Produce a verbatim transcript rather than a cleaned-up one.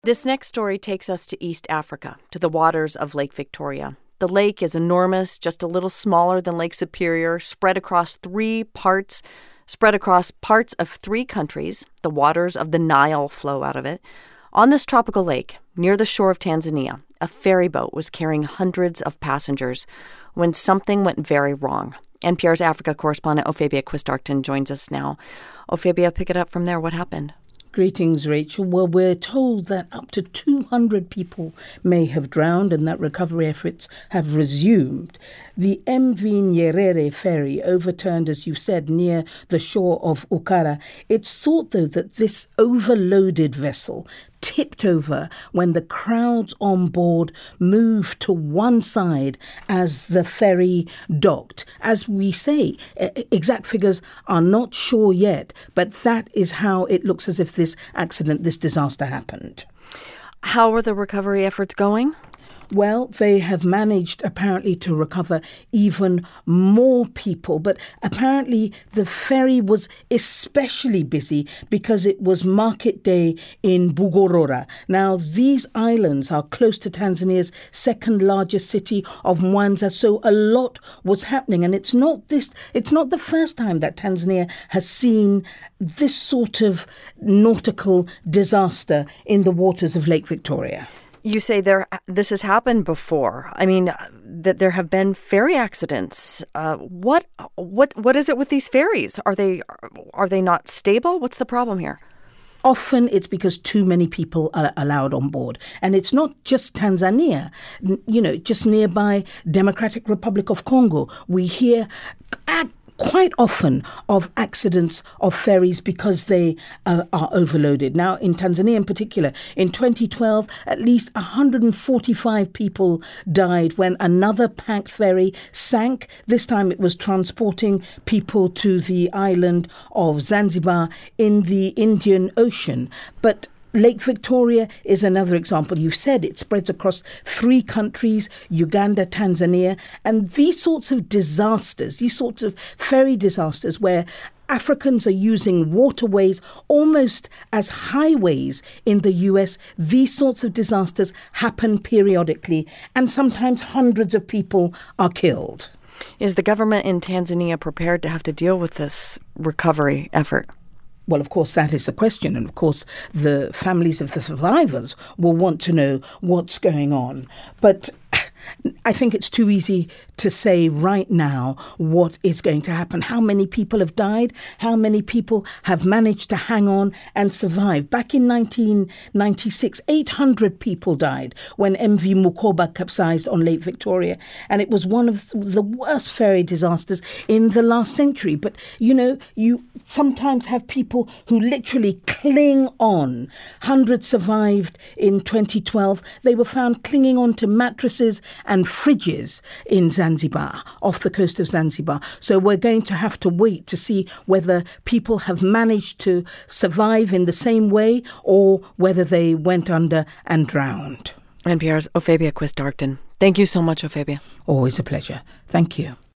This next story takes us to East Africa, to the waters of Lake Victoria. The lake is enormous, just a little smaller than Lake Superior, spread across three parts, spread across parts of three countries. The waters of the Nile flow out of it. On this tropical lake, near the shore of Tanzania, a ferry boat was carrying hundreds of passengers when something went very wrong. N P R's Africa correspondent Ophebia Quist-Arcton joins us now. Ophebia, pick it up from there. What happened? Greetings, Rachel. Well, we're told that up to two hundred people may have drowned and that recovery efforts have resumed. The M V Nyerere ferry overturned, as you said, near the shore of Ukara. It's thought, though, that this overloaded vessel tipped over when the crowds on board moved to one side as the ferry docked. As we say, exact figures are not sure yet, but that is how it looks as if this accident, this disaster happened. How are the recovery efforts going? Well, they have managed apparently to recover even more people, but apparently the ferry was especially busy because it was market day in Bugorora. Now, these islands are close to Tanzania's second largest city of Mwanza, so a lot was happening. And it's not this, it's not the first time that Tanzania has seen this sort of nautical disaster in the waters of Lake Victoria. You say there this has happened before. I mean, that there have been ferry accidents. Uh, what what what is it with these ferries? Are they are they not stable? What's the problem here? Often it's because too many people are allowed on board. And it's not just Tanzania. You know, just nearby Democratic Republic of Congo, we hear at quite often of accidents of ferries because they uh, are overloaded. Now, in Tanzania in particular, in twenty twelve, at least one hundred forty-five people died when another packed ferry sank. This time it was transporting people to the island of Zanzibar in the Indian Ocean. But Lake Victoria is another example. You've said it spreads across three countries, Uganda, Tanzania, and these sorts of disasters, these sorts of ferry disasters where Africans are using waterways almost as highways in the U S, these sorts of disasters happen periodically, and sometimes hundreds of people are killed. Is the government in Tanzania prepared to have to deal with this recovery effort? Well, of course, that is the question. And of course, the families of the survivors will want to know what's going on. But I think it's too easy to say right now what is going to happen. How many people have died? How many people have managed to hang on and survive? Back in nineteen ninety-six, eight hundred people died when M V Mukoba capsized on Lake Victoria. And it was one of the worst ferry disasters in the last century. But, you know, you sometimes have people who literally cling on. Hundreds survived in twenty twelve. They were found clinging on to mattresses and fridges in Zanzibar, off the coast of Zanzibar. So we're going to have to wait to see whether people have managed to survive in the same way or whether they went under and drowned. N P R's Ophebia Quist-Arcton. Thank you so much, Ophebia. Always a pleasure. Thank you.